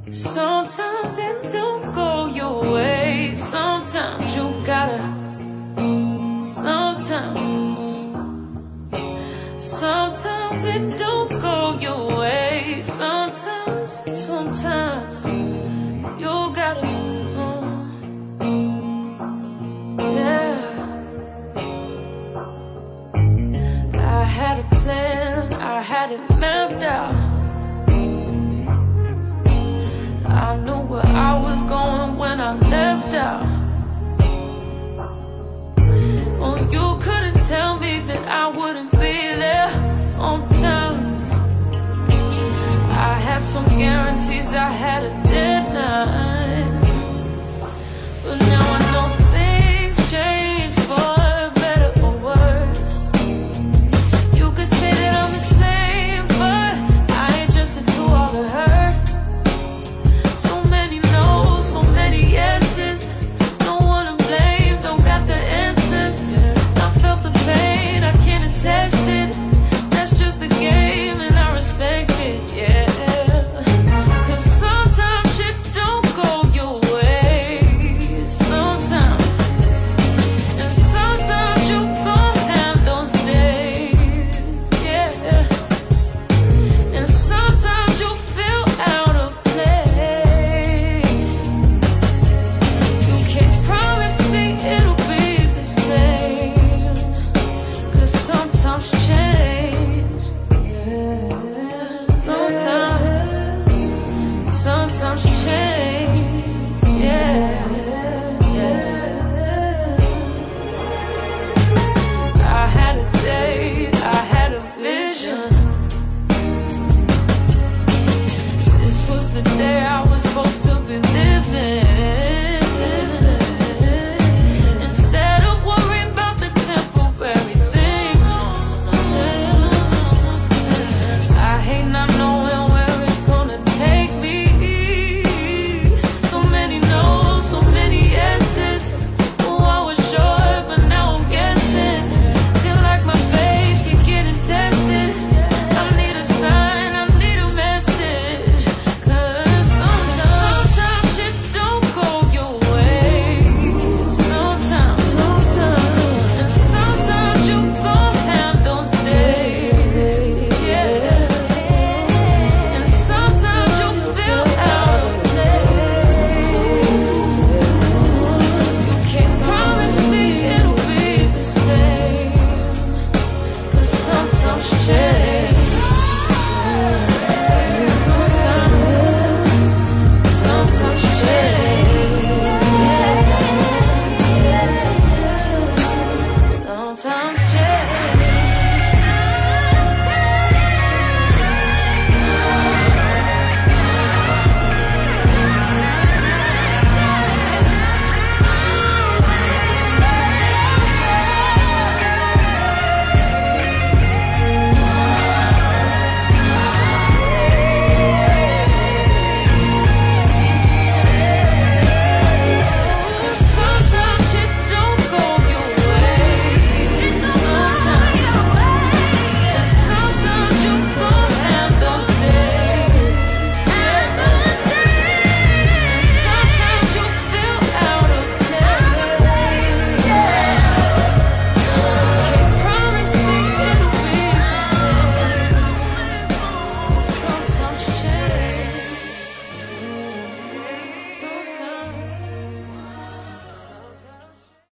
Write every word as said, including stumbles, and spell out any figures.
Sometimes it don't go your way. Sometimes you gotta. Sometimes. Sometimes it don't go your way. Sometimes. Sometimes you gotta. Uh, yeah. I had a plan. I had it mapped out. I knew where I was going when I left out. Well, you couldn't tell me that I wouldn't be there on time. I had some guarantees, I had a